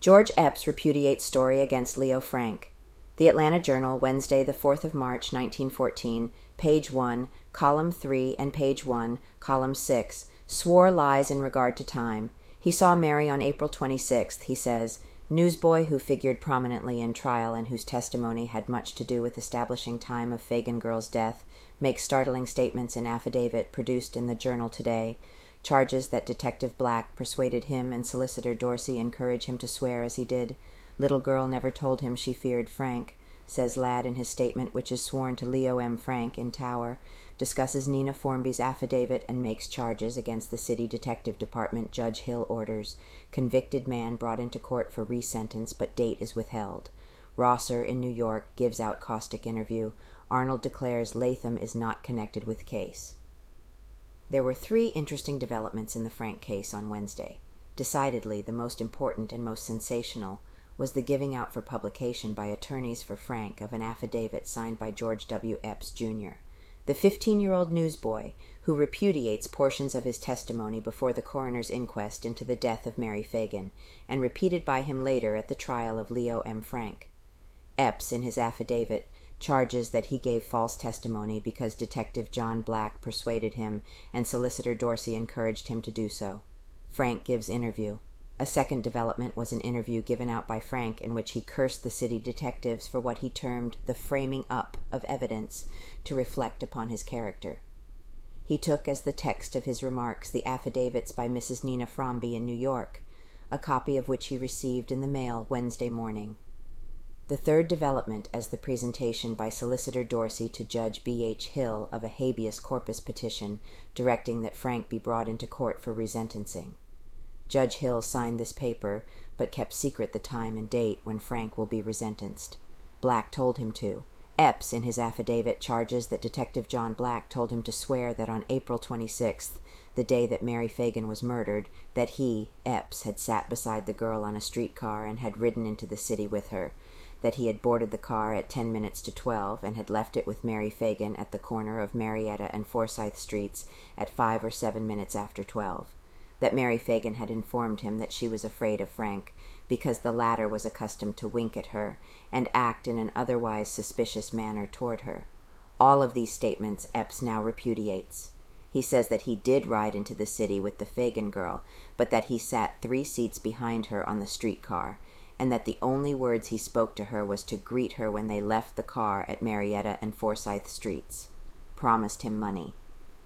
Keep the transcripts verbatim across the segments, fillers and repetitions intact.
George Epps repudiates story against Leo Frank. The Atlanta Journal, Wednesday, the fourth of March, nineteen fourteen, page one, column three, and page one, column six, swore lies in regard to time. He saw Mary on April twenty-sixth, he says. Newsboy, who figured prominently in trial and whose testimony had much to do with establishing time of Fagan girl's death, makes startling statements in affidavit produced in the Journal today, charges that Detective Black persuaded him and Solicitor Dorsey encourage him to swear as he did. Little girl never told him she feared Frank, says Ladd in his statement, which is sworn to Leo M. Frank in Tower, discusses Nina Formby's affidavit and makes charges against the City Detective Department. Judge Hill orders. Convicted man brought into court for resentence, but date is withheld. Rosser in New York gives out caustic interview. Arnold declares Latham is not connected with case. There were three interesting developments in the Frank case on Wednesday. Decidedly, the most important and most sensational was the giving out for publication by attorneys for Frank of an affidavit signed by George W. Epps, Junior, the fifteen-year-old newsboy who repudiates portions of his testimony before the coroner's inquest into the death of Mary Fagan, and repeated by him later at the trial of Leo M. Frank. Epps, in his affidavit, charges that he gave false testimony because Detective John Black persuaded him and Solicitor Dorsey encouraged him to do so. Frank gives interview. A second development was an interview given out by Frank in which he cursed the city detectives for what he termed the framing up of evidence to reflect upon his character. He took as the text of his remarks the affidavits by Missus Nina Formby in New York, a copy of which he received in the mail Wednesday morning. The third development as the presentation by Solicitor Dorsey to Judge B H Hill of a habeas corpus petition directing that Frank be brought into court for resentencing. Judge Hill signed this paper, but kept secret the time and date when Frank will be resentenced. Black told him to. Epps, in his affidavit, charges that Detective John Black told him to swear that on April twenty-sixth, the day that Mary Fagan was murdered, that he, Epps, had sat beside the girl on a streetcar and had ridden into the city with her, that he had boarded the car at ten minutes to twelve and had left it with Mary Fagan at the corner of Marietta and Forsyth Streets at five or seven minutes after twelve. That Mary Fagan had informed him that she was afraid of Frank, because the latter was accustomed to wink at her and act in an otherwise suspicious manner toward her. All of these statements Epps now repudiates. He says that he did ride into the city with the Fagan girl, but that he sat three seats behind her on the streetcar, and that the only words he spoke to her was to greet her when they left the car at Marietta and Forsyth Streets. Promised him money.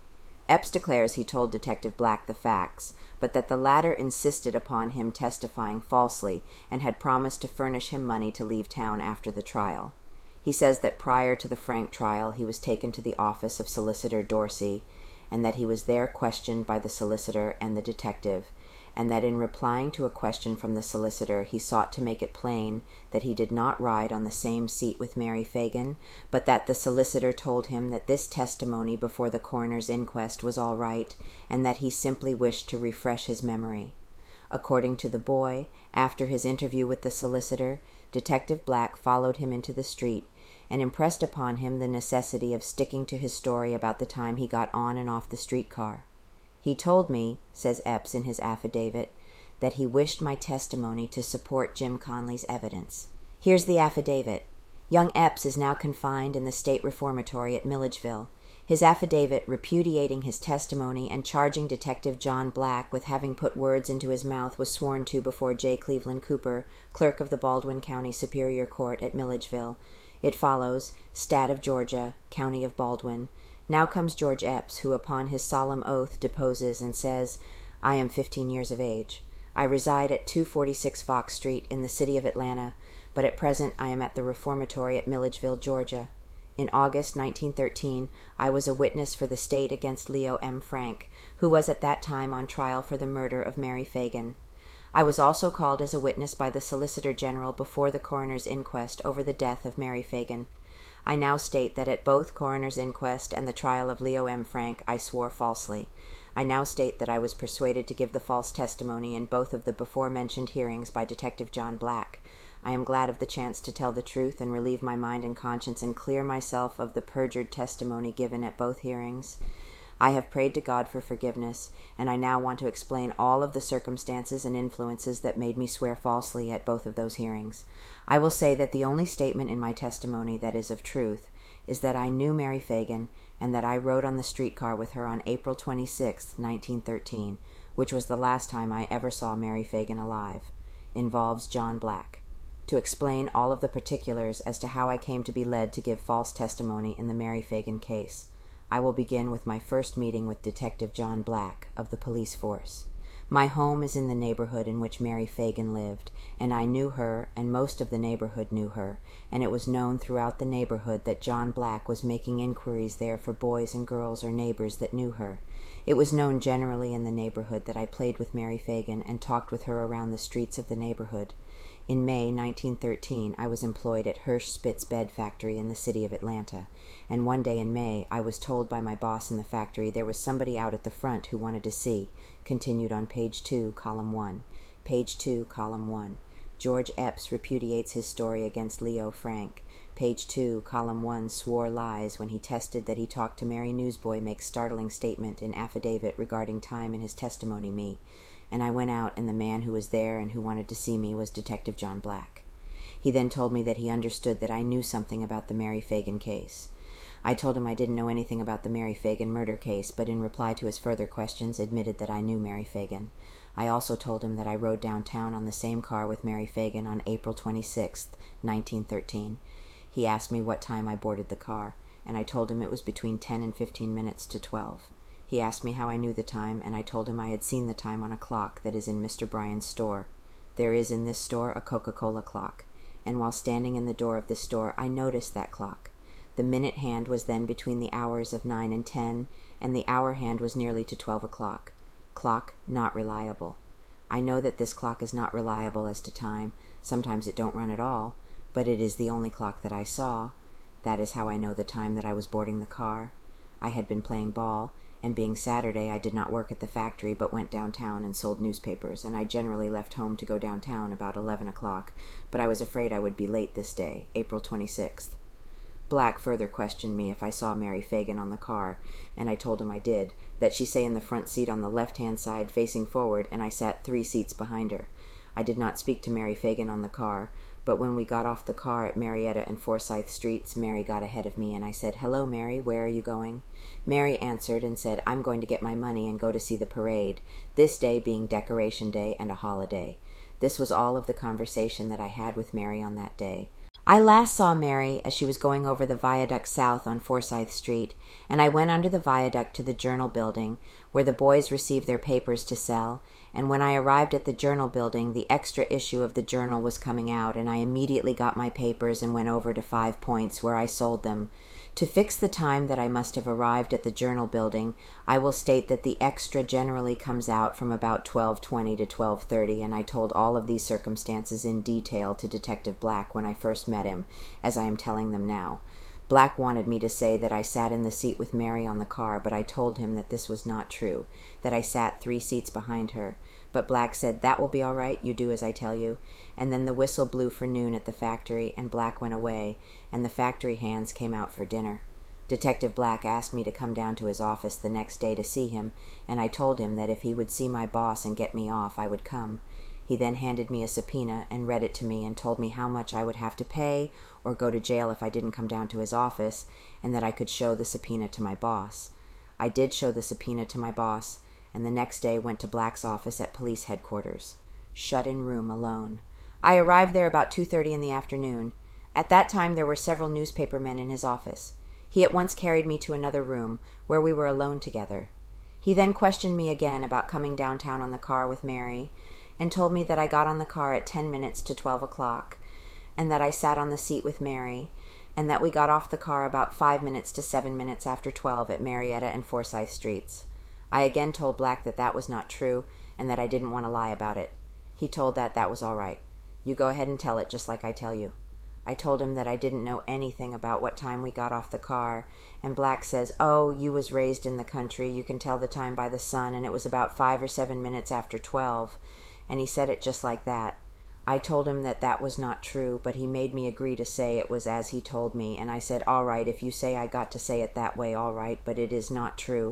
Epps declares he told Detective Black the facts, but that the latter insisted upon him testifying falsely and had promised to furnish him money to leave town after the trial. He says that prior to the Frank trial he was taken to the office of Solicitor Dorsey, and that he was there questioned by the solicitor and the detective, and that in replying to a question from the solicitor he sought to make it plain that he did not ride on the same seat with Mary Fagan, but that the solicitor told him that this testimony before the coroner's inquest was all right, and that he simply wished to refresh his memory. According to the boy, after his interview with the solicitor, Detective Black followed him into the street and impressed upon him the necessity of sticking to his story about the time he got on and off the streetcar. He told me, says Epps in his affidavit, that he wished my testimony to support Jim Conley's evidence. Here's the affidavit. Young Epps is now confined in the state reformatory at Milledgeville. His affidavit repudiating his testimony and charging Detective John Black with having put words into his mouth was sworn to before J. Cleveland Cooper, clerk of the Baldwin County Superior Court at Milledgeville. It follows, Stat of Georgia, County of Baldwin. Now comes George Epps, who upon his solemn oath deposes and says, I am fifteen years of age. I reside at two forty-six Fox Street in the city of Atlanta, but at present I am at the reformatory at Milledgeville, Georgia. In August nineteen thirteen, I was a witness for the state against Leo M. Frank, who was at that time on trial for the murder of Mary Fagan. I was also called as a witness by the Solicitor General before the coroner's inquest over the death of Mary Fagan. I now state that at both coroner's inquest and the trial of Leo M. Frank I swore falsely. I now state that I was persuaded to give the false testimony in both of the before-mentioned hearings by Detective John Black. I am glad of the chance to tell the truth and relieve my mind and conscience and clear myself of the perjured testimony given at both hearings. I have prayed to God for forgiveness, and I now want to explain all of the circumstances and influences that made me swear falsely at both of those hearings. I will say that the only statement in my testimony that is of truth is that I knew Mary Fagan and that I rode on the streetcar with her on April twenty-sixth, nineteen thirteen, which was the last time I ever saw Mary Fagan alive. Involves John Black. To explain all of the particulars as to how I came to be led to give false testimony in the Mary Fagan case, I will begin with my first meeting with Detective John Black of the police force. My home is in the neighborhood in which Mary Fagan lived, and I knew her, and most of the neighborhood knew her, and it was known throughout the neighborhood that John Black was making inquiries there for boys and girls or neighbors that knew her. It was known generally in the neighborhood that I played with Mary Fagan and talked with her around the streets of the neighborhood. In May nineteen thirteen, I was employed at Hirsch Spitz Bed Factory in the city of Atlanta, and one day in May I was told by my boss in the factory there was somebody out at the front who wanted to see. Continued on page two, column one. Page two, column one. George Epps repudiates his story against Leo Frank. Page two, column one, swore lies when he tested that he talked to Mary Newsboy, makes startling statement in affidavit regarding time in his testimony me. And I went out, and the man who was there and who wanted to see me was Detective John Black. He then told me that he understood that I knew something about the Mary Fagan case. I told him I didn't know anything about the Mary Fagan murder case, but in reply to his further questions admitted that I knew Mary Fagan. I also told him that I rode downtown on the same car with Mary Fagan on April twenty-sixth, nineteen thirteen. He asked me what time I boarded the car, and I told him it was between ten and fifteen minutes to twelve. He asked me how I knew the time, and I told him I had seen the time on a clock that is in Mister Bryan's store. There is in this store a Coca-Cola clock, and while standing in the door of this store I noticed that clock. The minute hand was then between the hours of nine and ten, and the hour hand was nearly to twelve o'clock. Clock not reliable. I know that this clock is not reliable as to time. Sometimes it don't run at all, but it is the only clock that I saw. That is how I know the time that I was boarding the car. I had been playing ball, and being Saturday I did not work at the factory but went downtown and sold newspapers, and I generally left home to go downtown about eleven o'clock, but I was afraid I would be late this day, April twenty-sixth. Black further questioned me if I saw Mary Fagan on the car, and I told him I did, that she sat in the front seat on the left-hand side facing forward, and I sat three seats behind her. I did not speak to Mary Fagan on the car, but when we got off the car at Marietta and Forsyth Streets, Mary got ahead of me, and I said, "Hello, Mary, where are you going?" Mary answered and said, "I'm going to get my money and go to see the parade, this day being Decoration Day and a holiday." This was all of the conversation that I had with Mary on that day. I last saw Mary as she was going over the viaduct south on Forsyth Street, and I went under the viaduct to the Journal Building, where the boys received their papers to sell, and when I arrived at the Journal Building, the extra issue of the Journal was coming out, and I immediately got my papers and went over to Five Points, where I sold them. To fix the time that I must have arrived at the Journal Building, I will state that the extra generally comes out from about twelve twenty to twelve thirty, and I told all of these circumstances in detail to Detective Black when I first met him, as I am telling them now. Black wanted me to say that I sat in the seat with Mary on the car, but I told him that this was not true, that I sat three seats behind her. But Black said, "That will be all right, you do as I tell you." And then the whistle blew for noon at the factory, and Black went away, and the factory hands came out for dinner. Detective Black asked me to come down to his office the next day to see him, and I told him that if he would see my boss and get me off, I would come. He then handed me a subpoena and read it to me and told me how much I would have to pay or go to jail if I didn't come down to his office, and that I could show the subpoena to my boss. I did show the subpoena to my boss, and the next day went to Black's office at police headquarters. Shut-in room alone. I arrived there about two thirty in the afternoon. At that time there were several newspaper men in his office. He at once carried me to another room, where we were alone together. He then questioned me again about coming downtown on the car with Mary, and told me that I got on the car at ten minutes to twelve o'clock, and that I sat on the seat with Mary, and that we got off the car about five minutes to seven minutes after twelve at Marietta and Forsyth Streets. I again told Black that that was not true, and that I didn't want to lie about it. He told that that was all right. "You go ahead and tell it just like I tell you." I told him that I didn't know anything about what time we got off the car, and Black says, "Oh, you was raised in the country, you can tell the time by the sun, and it was about five or seven minutes after twelve, and he said it just like that. I told him that that was not true, but he made me agree to say it was as he told me, and I said, "All right, if you say I got to say it that way, all right, but it is not true,"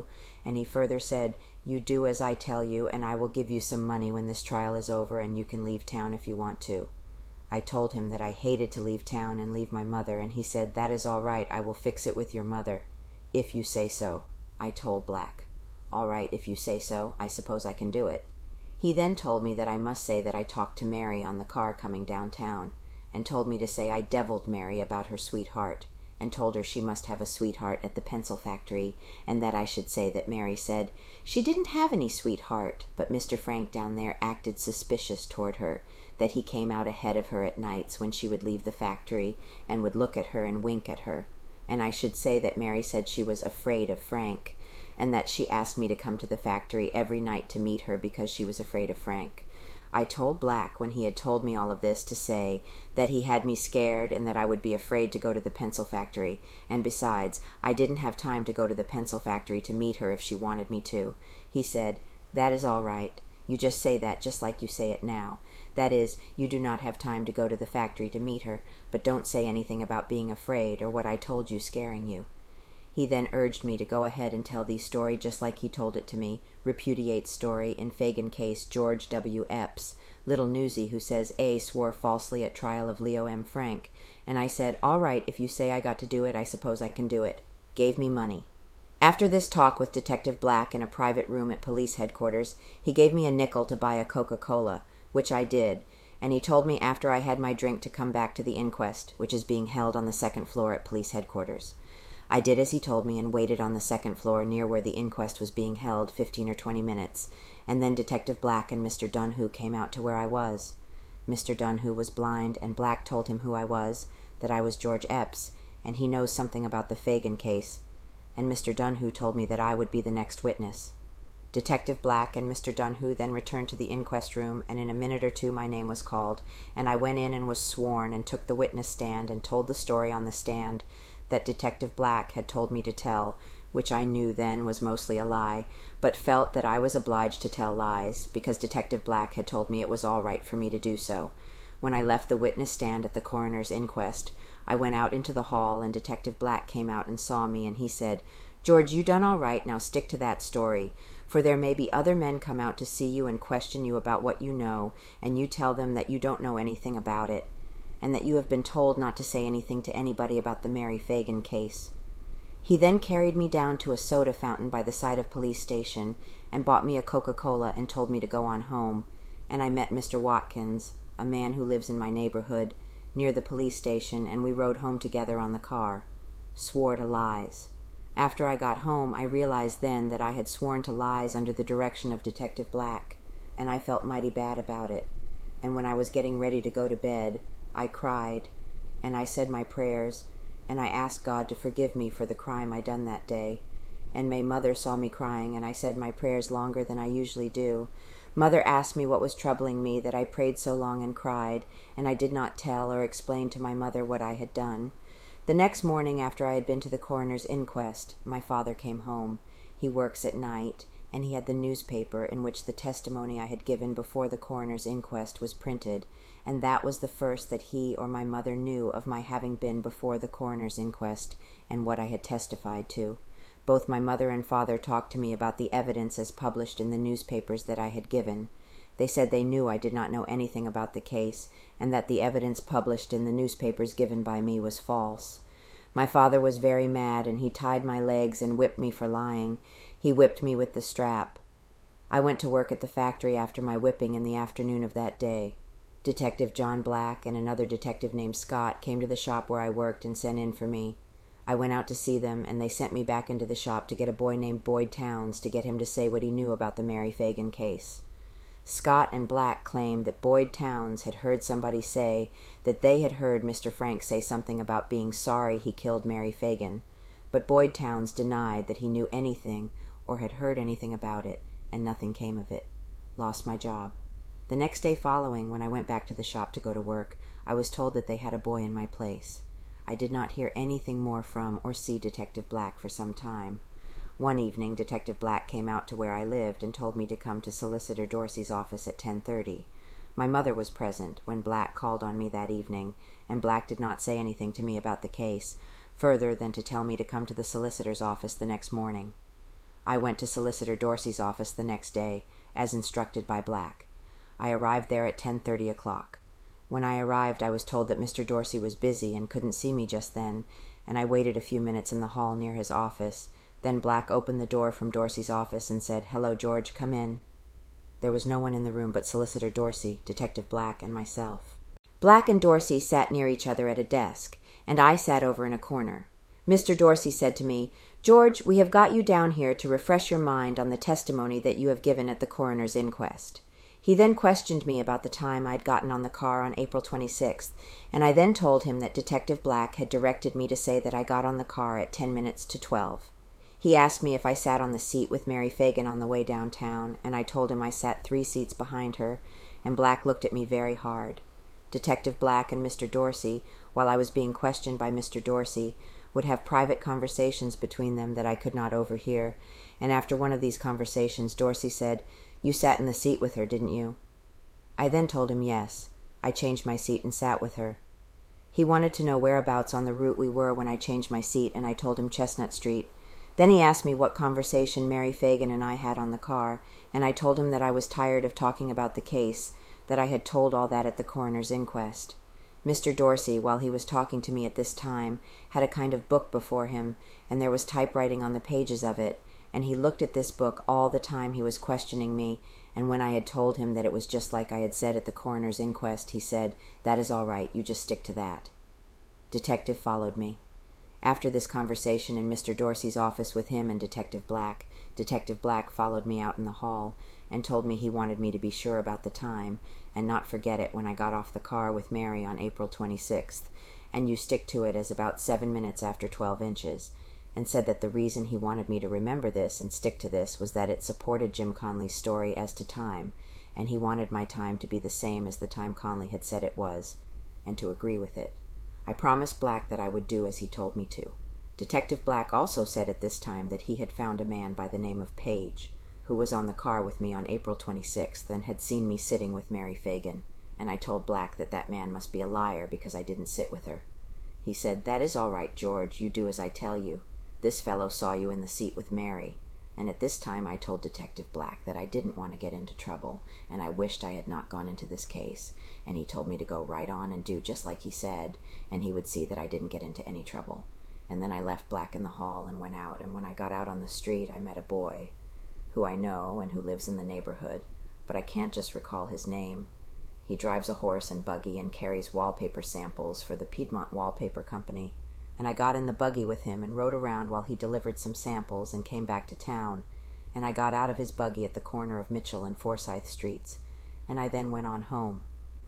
and he further said, "You do as I tell you, and I will give you some money when this trial is over, and you can leave town if you want to." I told him that I hated to leave town and leave my mother, and he said, "That is all right, I will fix it with your mother, if you say so." I told Black, "All right, if you say so, I suppose I can do it." He then told me that I must say that I talked to Mary on the car coming downtown, and told me to say I deviled Mary about her sweetheart, and told her she must have a sweetheart at the pencil factory, and that I should say that Mary said she didn't have any sweetheart, but Mister Frank down there acted suspicious toward her, that he came out ahead of her at nights when she would leave the factory, and would look at her and wink at her, and I should say that Mary said she was afraid of Frank, and that she asked me to come to the factory every night to meet her because she was afraid of Frank. I told Black, when he had told me all of this, to say that he had me scared and that I would be afraid to go to the pencil factory, and besides, I didn't have time to go to the pencil factory to meet her if she wanted me to. He said, "That is all right. You just say that just like you say it now. That is, you do not have time to go to the factory to meet her, but don't say anything about being afraid or what I told you scaring you." He then urged me to go ahead and tell the story just like he told it to me, repudiate story in Fagan case George W. Epps, little newsie who says A swore falsely at trial of Leo M. Frank, and I said, "All right, if you say I got to do it, I suppose I can do it." Gave me money. After this talk with Detective Black in a private room at police headquarters, he gave me a nickel to buy a Coca-Cola, which I did, and he told me after I had my drink to come back to the inquest, which is being held on the second floor at police headquarters. I did as he told me and waited on the second floor near where the inquest was being held fifteen or twenty minutes, and then Detective Black and Mister Dunhu came out to where I was. Mister Dunhu was blind, and Black told him who I was, that I was George Epps, and he knows something about the Fagan case, and Mister Dunhu told me that I would be the next witness. Detective Black and Mister Dunhu then returned to the inquest room, and in a minute or two my name was called, and I went in and was sworn and took the witness stand and told the story on the stand that Detective Black had told me to tell, which I knew then was mostly a lie, but felt that I was obliged to tell lies, because Detective Black had told me it was all right for me to do so. When I left the witness stand at the coroner's inquest, I went out into the hall, and Detective Black came out and saw me, and he said, "George, you done all right, now stick to that story, for there may be other men come out to see you and question you about what you know, and you tell them that you don't know anything about it, and that you have been told not to say anything to anybody about the Mary Fagan case." He then carried me down to a soda fountain by the side of police station and bought me a Coca-Cola and told me to go on home, and I met Mister Watkins, a man who lives in my neighborhood, near the police station, and we rode home together on the car. Swore to lies. After I got home, I realized then that I had sworn to lies under the direction of Detective Black, and I felt mighty bad about it. And when I was getting ready to go to bed, I cried, and I said my prayers, and I asked God to forgive me for the crime I done that day. And my mother saw me crying, and I said my prayers longer than I usually do. Mother asked me what was troubling me that I prayed so long and cried, and I did not tell or explain to my mother what I had done. The next morning, after I had been to the coroner's inquest, my father came home. He works at night, and he had the newspaper in which the testimony I had given before the coroner's inquest was printed, and that was the first that he or my mother knew of my having been before the coroner's inquest and what I had testified to. Both my mother and father talked to me about the evidence as published in the newspapers that I had given. They said they knew I did not know anything about the case, and that the evidence published in the newspapers given by me was false. My father was very mad, and he tied my legs and whipped me for lying. He whipped me with the strap. I went to work at the factory after my whipping in the afternoon of that day. Detective John Black and another detective named Scott came to the shop where I worked and sent in for me. I went out to see them, and they sent me back into the shop to get a boy named Boyd Towns to get him to say what he knew about the Mary Fagan case. Scott and Black claimed that Boyd Towns had heard somebody say that they had heard Mister Frank say something about being sorry he killed Mary Fagan, but Boyd Towns denied that he knew anything or had heard anything about it, and nothing came of it. Lost my job. The next day following, when I went back to the shop to go to work, I was told that they had a boy in my place. I did not hear anything more from or see Detective Black for some time. One evening, Detective Black came out to where I lived and told me to come to Solicitor Dorsey's office at ten thirty. My mother was present when Black called on me that evening, and Black did not say anything to me about the case, further than to tell me to come to the solicitor's office the next morning. I went to Solicitor Dorsey's office the next day, as instructed by Black. I arrived there at ten thirty o'clock. When I arrived, I was told that Mister Dorsey was busy and couldn't see me just then, and I waited a few minutes in the hall near his office. Then Black opened the door from Dorsey's office and said, "Hello, George, come in." There was no one in the room but Solicitor Dorsey, Detective Black, and myself. Black and Dorsey sat near each other at a desk, and I sat over in a corner. Mister Dorsey said to me, "George, we have got you down here to refresh your mind on the testimony that you have given at the coroner's inquest." He then questioned me about the time I'd gotten on the car on April twenty-sixth, and I then told him that Detective Black had directed me to say that I got on the car at ten minutes to twelve. He asked me if I sat on the seat with Mary Fagan on the way downtown, and I told him I sat three seats behind her, and Black looked at me very hard. Detective Black and Mister Dorsey, while I was being questioned by Mister Dorsey, would have private conversations between them that I could not overhear, and after one of these conversations Dorsey said, "You sat in the seat with her, didn't you?" I then told him yes. I changed my seat and sat with her. He wanted to know whereabouts on the route we were when I changed my seat, and I told him Chestnut Street. Then he asked me what conversation Mary Fagan and I had on the car, and I told him that I was tired of talking about the case, that I had told all that at the coroner's inquest. Mister Dorsey, while he was talking to me at this time, had a kind of book before him, and there was typewriting on the pages of it, and he looked at this book all the time he was questioning me, and when I had told him that it was just like I had said at the coroner's inquest, he said, "That is all right, you just stick to that." Detective followed me. After this conversation in Mister Dorsey's office with him and Detective Black, Detective Black followed me out in the hall and told me he wanted me to be sure about the time and not forget it when I got off the car with Mary on April twenty-sixth, and you stick to it as about seven minutes after twelve inches, and said that the reason he wanted me to remember this and stick to this was that it supported Jim Conley's story as to time, and he wanted my time to be the same as the time Conley had said it was, and to agree with it. I promised Black that I would do as he told me to. Detective Black also said at this time that he had found a man by the name of Page, who was on the car with me on April twenty-sixth and had seen me sitting with Mary Fagan, and I told Black that that man must be a liar because I didn't sit with her. He said, "That is all right, George, you do as I tell you. This fellow saw you in the seat with Mary." And at this time I told Detective Black that I didn't want to get into trouble, and I wished I had not gone into this case, and he told me to go right on and do just like he said, and he would see that I didn't get into any trouble. And then I left Black in the hall and went out, and when I got out on the street I met a boy, who I know and who lives in the neighborhood, but I can't just recall his name. He drives a horse and buggy and carries wallpaper samples for the Piedmont Wallpaper Company, and I got in the buggy with him and rode around while he delivered some samples and came back to town, and I got out of his buggy at the corner of Mitchell and Forsyth Streets, and I then went on home.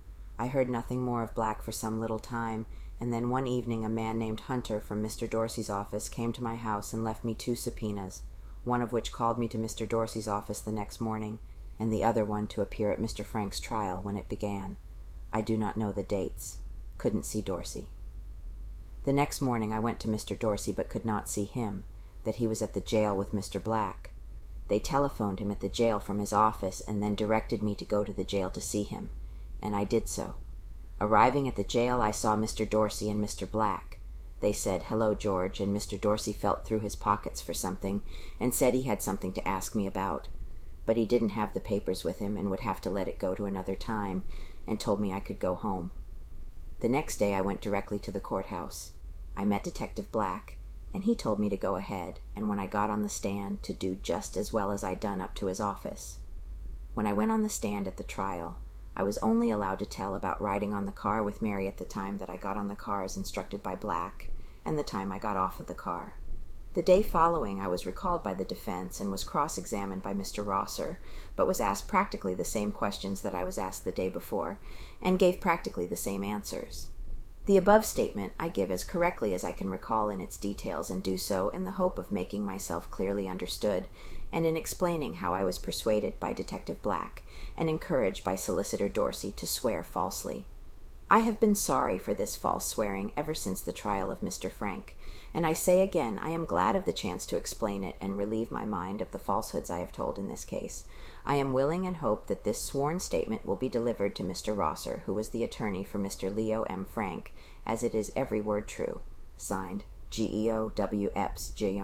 I heard nothing more of Black for some little time, and then one evening a man named Hunter from Mister Dorsey's office came to my house and left me two subpoenas, one of which called me to Mister Dorsey's office the next morning, and the other one to appear at Mister Frank's trial when it began. I do not know the dates. Couldn't see Dorsey. The next morning I went to Mister Dorsey but could not see him, that he was at the jail with Mister Black. They telephoned him at the jail from his office and then directed me to go to the jail to see him, and I did so. Arriving at the jail, I saw Mister Dorsey and Mister Black. They said, "Hello, George," and Mister Dorsey felt through his pockets for something and said he had something to ask me about, but he didn't have the papers with him and would have to let it go to another time, and told me I could go home. The next day I went directly to the courthouse. I met Detective Black, and he told me to go ahead, and when I got on the stand, to do just as well as I'd done up to his office. When I went on the stand at the trial, I was only allowed to tell about riding on the car with Mary at the time that I got on the car as instructed by Black, and the time I got off of the car. The day following, I was recalled by the defense and was cross-examined by Mister Rosser, but was asked practically the same questions that I was asked the day before, and gave practically the same answers. The above statement I give as correctly as I can recall in its details, and do so in the hope of making myself clearly understood, and in explaining how I was persuaded by Detective Black, and encouraged by Solicitor Dorsey to swear falsely. I have been sorry for this false swearing ever since the trial of Mister Frank, and I say again I am glad of the chance to explain it and relieve my mind of the falsehoods I have told in this case. I am willing and hope that this sworn statement will be delivered to Mister Rosser, who was the attorney for Mister Leo M. Frank, as it is every word true. Signed, G E O W. Epps, J R,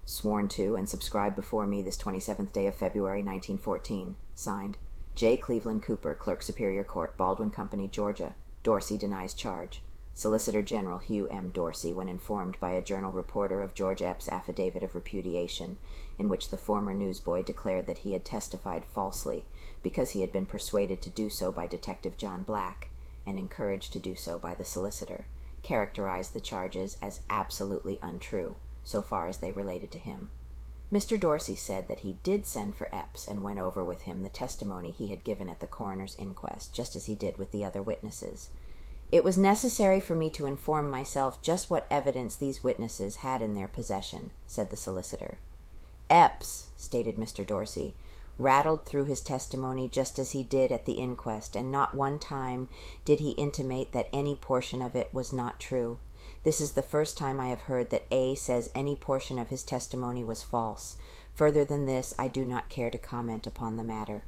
Sworn to and subscribed before me this twenty-seventh day of February, nineteen fourteen. Signed, J. Cleveland Cooper, Clerk Superior Court, Baldwin Company, Georgia. Dorsey denies charge. Solicitor General Hugh M. Dorsey, when informed by a Journal reporter of George Epps' affidavit of repudiation, in which the former newsboy declared that he had testified falsely because he had been persuaded to do so by Detective John Black, and encouraged to do so by the solicitor, characterized the charges as absolutely untrue, so far as they related to him. Mister Dorsey said that he did send for Epps and went over with him the testimony he had given at the coroner's inquest, just as he did with the other witnesses. It was necessary for me to inform myself just what evidence these witnesses had in their possession, said the solicitor. Epps, stated Mister Dorsey, rattled through his testimony just as he did at the inquest, and not one time did he intimate that any portion of it was not true. This is the first time I have heard that A says any portion of his testimony was false. Further than this, I do not care to comment upon the matter.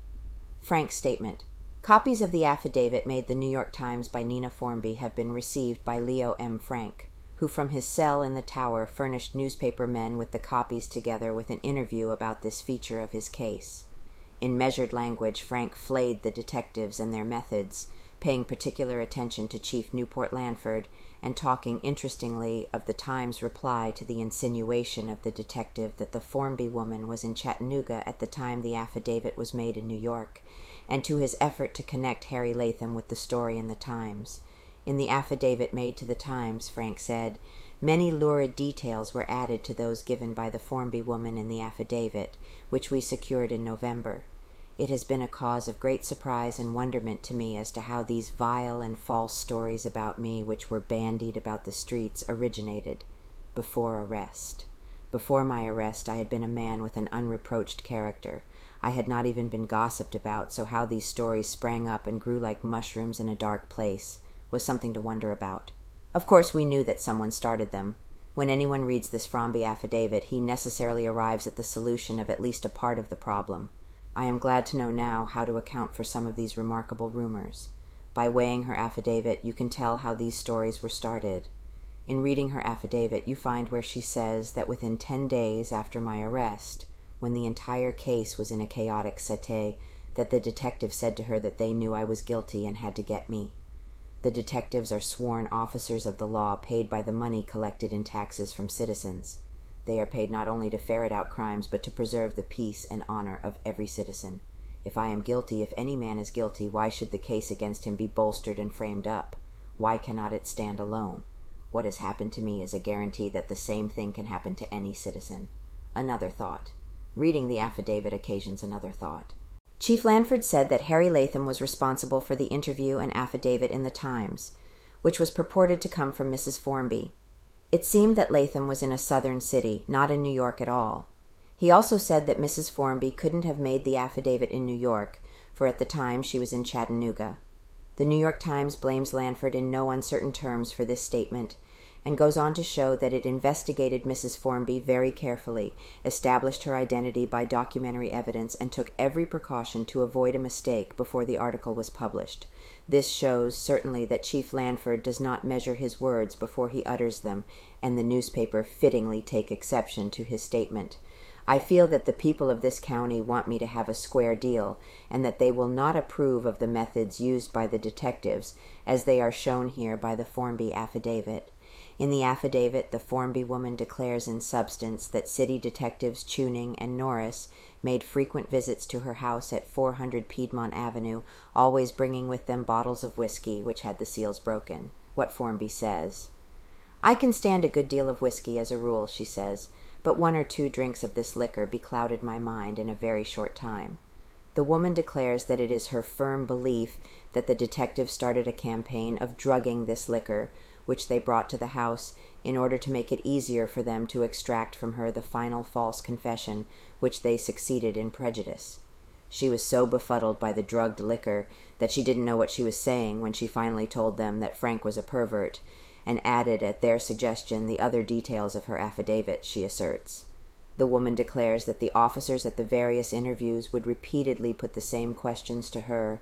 Frank's statement. Copies of the affidavit made the New York Times by Nina Formby have been received by Leo M. Frank, who from his cell in the tower furnished newspaper men with the copies together with an interview about this feature of his case. In measured language, Frank flayed the detectives and their methods, paying particular attention to Chief Newport Lanford, and talking interestingly of the Times' reply to the insinuation of the detective that the Formby woman was in Chattanooga at the time the affidavit was made in New York, and to his effort to connect Harry Latham with the story in the Times. In the affidavit made to the Times, Frank said, many lurid details were added to those given by the Formby woman in the affidavit, which we secured in November. It has been a cause of great surprise and wonderment to me as to how these vile and false stories about me which were bandied about the streets originated. Before arrest. Before my arrest I had been a man with an unreproached character. I had not even been gossiped about, so how these stories sprang up and grew like mushrooms in a dark place was something to wonder about. Of course we knew that someone started them. When anyone reads this Formby affidavit, he necessarily arrives at the solution of at least a part of the problem. I am glad to know now how to account for some of these remarkable rumors. By weighing her affidavit, you can tell how these stories were started. In reading her affidavit, you find where she says that within ten days after my arrest, when the entire case was in a chaotic state, that the detective said to her that they knew I was guilty and had to get me. The detectives are sworn officers of the law paid by the money collected in taxes from citizens. They are paid not only to ferret out crimes, but to preserve the peace and honor of every citizen. If I am guilty, if any man is guilty, why should the case against him be bolstered and framed up? Why cannot it stand alone? What has happened to me is a guarantee that the same thing can happen to any citizen. Another thought. Reading the affidavit occasions another thought. Chief Lanford said that Harry Latham was responsible for the interview and affidavit in the Times, which was purported to come from Missus Formby. It seemed that Latham was in a southern city, not in New York at all. He also said that Missus Formby couldn't have made the affidavit in New York, for at the time she was in Chattanooga. The New York Times blames Lanford in no uncertain terms for this statement, and goes on to show that it investigated Missus Formby very carefully, established her identity by documentary evidence, and took every precaution to avoid a mistake before the article was published. This shows, certainly, that Chief Lanford does not measure his words before he utters them, and the newspaper fittingly take exception to his statement. I feel that the people of this county want me to have a square deal, and that they will not approve of the methods used by the detectives, as they are shown here by the Formby affidavit. In the affidavit, the Formby woman declares in substance that city detectives Tuning and Norris made frequent visits to her house at four hundred Piedmont Avenue, always bringing with them bottles of whiskey which had the seals broken. What Formby says. I can stand a good deal of whiskey as a rule, she says, but one or two drinks of this liquor beclouded my mind in a very short time. The woman declares that it is her firm belief that the detectives started a campaign of drugging this liquor, which they brought to the house, in order to make it easier for them to extract from her the final false confession, which they succeeded in prejudice. She was so befuddled by the drugged liquor that she didn't know what she was saying when she finally told them that Frank was a pervert, and added at their suggestion the other details of her affidavit, she asserts. The woman declares that the officers at the various interviews would repeatedly put the same questions to her,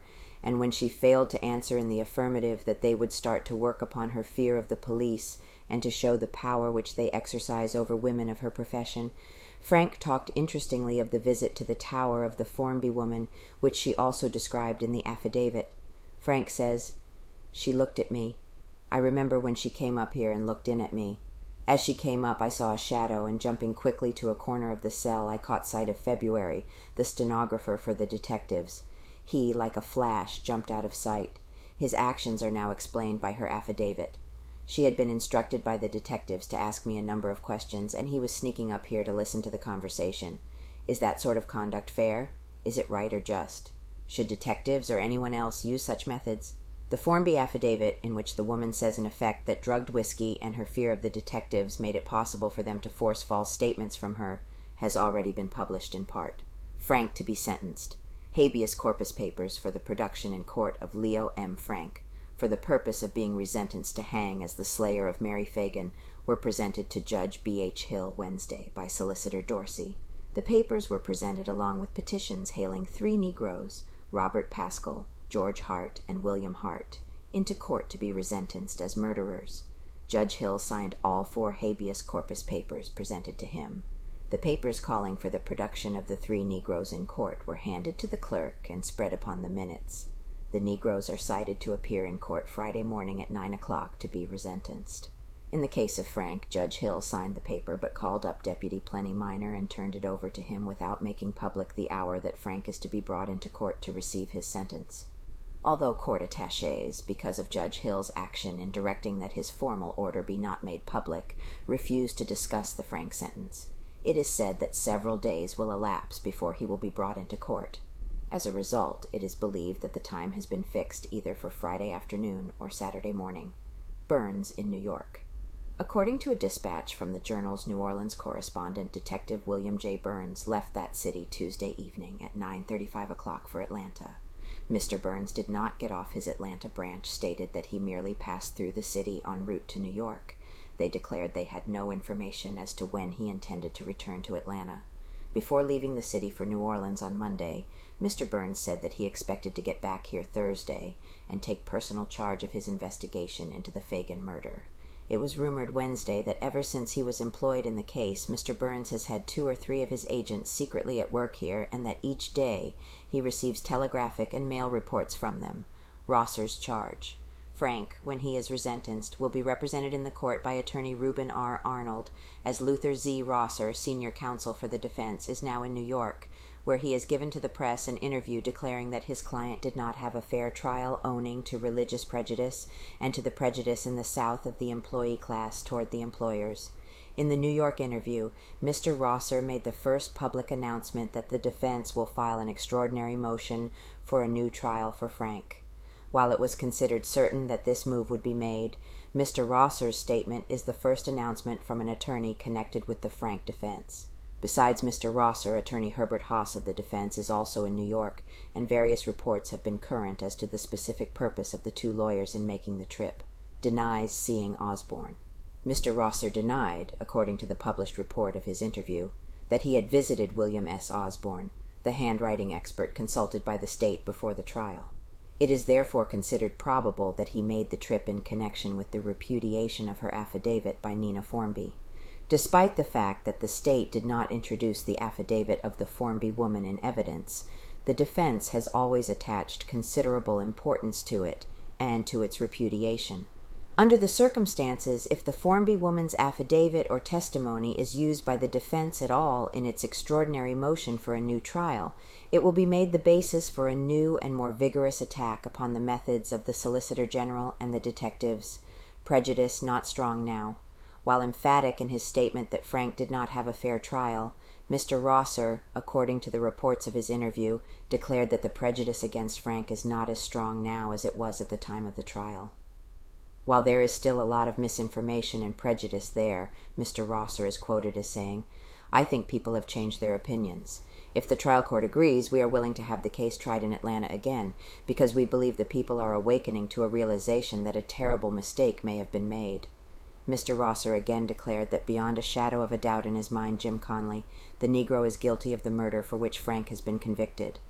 and when she failed to answer in the affirmative, that they would start to work upon her fear of the police and to show the power which they exercise over women of her profession. Frank talked interestingly of the visit to the tower of the Formby woman, which she also described in the affidavit. Frank says, "She looked at me. I remember when she came up here and looked in at me. As she came up, I saw a shadow, and jumping quickly to a corner of the cell, I caught sight of February, the stenographer for the detectives. He, like a flash, jumped out of sight. His actions are now explained by her affidavit. She had been instructed by the detectives to ask me a number of questions, and he was sneaking up here to listen to the conversation. Is that sort of conduct fair? Is it right or just? Should detectives or anyone else use such methods?" The Formby affidavit, in which the woman says in effect that drugged whiskey and her fear of the detectives made it possible for them to force false statements from her, has already been published in part. Frank to be sentenced. Habeas corpus papers for the production in court of Leo M. Frank, for the purpose of being resentenced to hang as the slayer of Mary Fagan, were presented to Judge B H Hill Wednesday by Solicitor Dorsey. The papers were presented along with petitions hailing three Negroes, Robert Pascal, George Hart, and William Hart, into court to be resentenced as murderers. Judge Hill signed all four habeas corpus papers presented to him. The papers calling for the production of the three Negroes in court were handed to the clerk and spread upon the minutes. The Negroes are cited to appear in court Friday morning at nine o'clock to be resentenced. In the case of Frank, Judge Hill signed the paper but called up Deputy Plenty Minor and turned it over to him without making public the hour that Frank is to be brought into court to receive his sentence. Although court attachés, because of Judge Hill's action in directing that his formal order be not made public, refused to discuss the Frank sentence, it is said that several days will elapse before he will be brought into court. As a result, it is believed that the time has been fixed either for Friday afternoon or Saturday morning. Burns in New York. According to a dispatch from the Journal's New Orleans correspondent, Detective William J. Burns left that city Tuesday evening at nine thirty-five o'clock for Atlanta. Mister Burns did not get off his Atlanta branch, stated that he merely passed through the city en route to New York. They declared they had no information as to when he intended to return to Atlanta. Before leaving the city for New Orleans on Monday, Mister Burns said that he expected to get back here Thursday and take personal charge of his investigation into the Fagan murder. It was rumored Wednesday that ever since he was employed in the case, Mister Burns has had two or three of his agents secretly at work here, and that each day he receives telegraphic and mail reports from them. Rosser's charge. Frank, when he is resentenced, will be represented in the court by attorney Reuben R. Arnold, as Luther Z. Rosser, senior counsel for the defense, is now in New York, where he has given to the press an interview declaring that his client did not have a fair trial, owing to religious prejudice and to the prejudice in the South of the employee class toward the employers. In the New York interview, Mister Rosser made the first public announcement that the defense will file an extraordinary motion for a new trial for Frank. While it was considered certain that this move would be made, Mister Rosser's statement is the first announcement from an attorney connected with the Frank defense. Besides Mister Rosser, attorney Herbert Haas of the defense is also in New York, and various reports have been current as to the specific purpose of the two lawyers in making the trip. Denies seeing Osborne. Mister Rosser denied, according to the published report of his interview, that he had visited William S. Osborne, the handwriting expert consulted by the state before the trial. It is therefore considered probable that he made the trip in connection with the repudiation of her affidavit by Nina Formby. Despite the fact that the state did not introduce the affidavit of the Formby woman in evidence, the defense has always attached considerable importance to it and to its repudiation. Under the circumstances, if the Formby woman's affidavit or testimony is used by the defense at all in its extraordinary motion for a new trial, it will be made the basis for a new and more vigorous attack upon the methods of the Solicitor General and the detectives. Prejudice not strong now. While emphatic in his statement that Frank did not have a fair trial, Mister Rosser, according to the reports of his interview, declared that the prejudice against Frank is not as strong now as it was at the time of the trial. While there is still a lot of misinformation and prejudice there, Mister Rosser is quoted as saying, "I think people have changed their opinions. If the trial court agrees, we are willing to have the case tried in Atlanta again, because we believe the people are awakening to a realization that a terrible mistake may have been made." Mister Rosser again declared that beyond a shadow of a doubt in his mind, Jim Conley, the Negro is guilty of the murder for which Frank has been convicted.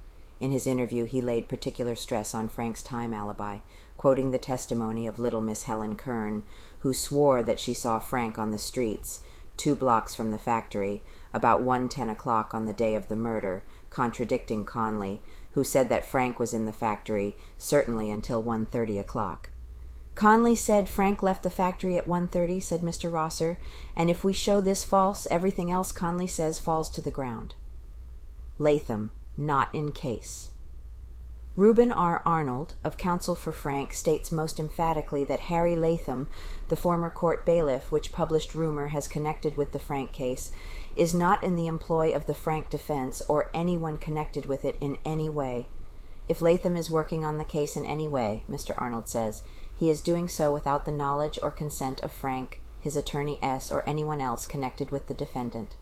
In his interview, he laid particular stress on Frank's time alibi, quoting the testimony of little Miss Helen Kern, who swore that she saw Frank on the streets, two blocks from the factory, about one ten o'clock on the day of the murder, contradicting Conley, who said that Frank was in the factory certainly until one thirty o'clock. "Conley said Frank left the factory at one thirty, said Mister Rosser, and if we show this false, everything else Conley says falls to the ground." Latham, not in case. Reuben R. Arnold, of counsel for Frank, states most emphatically that Harry Latham, the former court bailiff which published rumor has connected with the Frank case, is not in the employ of the Frank defense or anyone connected with it in any way. If Latham is working on the case in any way, Mister Arnold says, he is doing so without the knowledge or consent of Frank, his attorney S., or anyone else connected with the defendant.